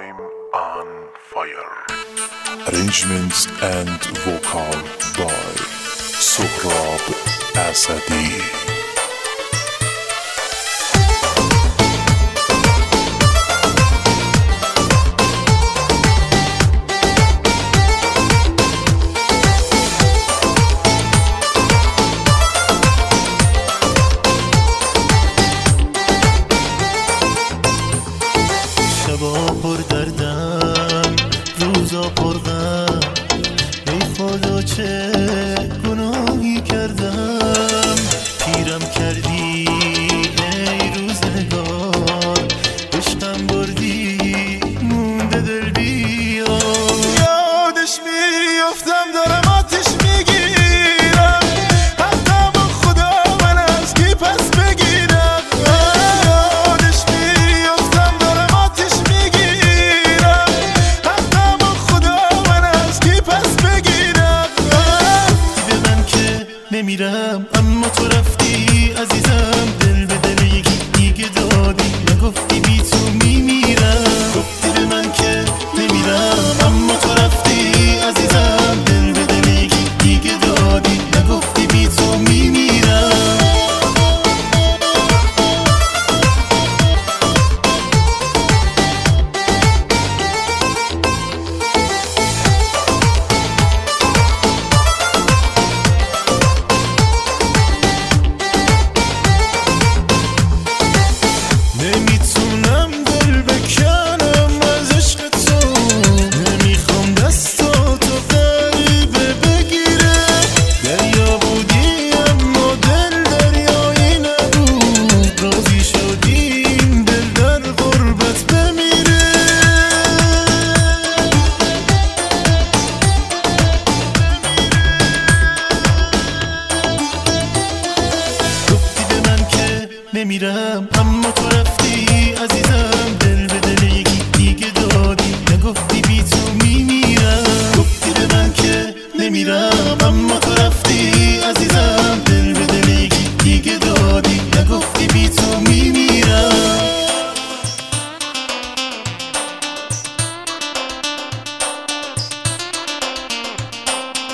I'm on fire. Arrangements and vocal by Sohrab Asadi. پر دردم روزا پر غم، ای خدا چه گناهی کردم. پیرم کردی ای روزگار، عشقم بردی مونده دل بیار. یادش میافتم دارم آتش میگیرم، حقم خدا من از کی پس بگیرم. یادش میافتم دارم آتش میگیرم، حقم خدا من از کی پس بگیرم. گفتی به من که نمیرم اما تو رفتی عزیزم، دل به دل یکی دیگه دادی، نگفتی بی تو میمیرم. گفتی به من که نمیرم اما تو رفتی عزیزم، دل به دل یکی دیگه دادی، نگفتی بی تو میمیرم. نمیتونم دل بکنم از عشق تو، نمیخوام دستاتو غریبه بگیره. دریا بودی اما دل دریایی نبود، راضی شدیم دل در غربت بمیره. گفتی به من که نمیرم اما تو رفتی عزیزم، دل به دل یکی دیگه دادی، نگفتی بی تو میمیرم. گفتی به من که نمیرم اما تو رفتی عزیزم، دل به دل یکی دیگه دادی، نگفتی بی تو میمیرم.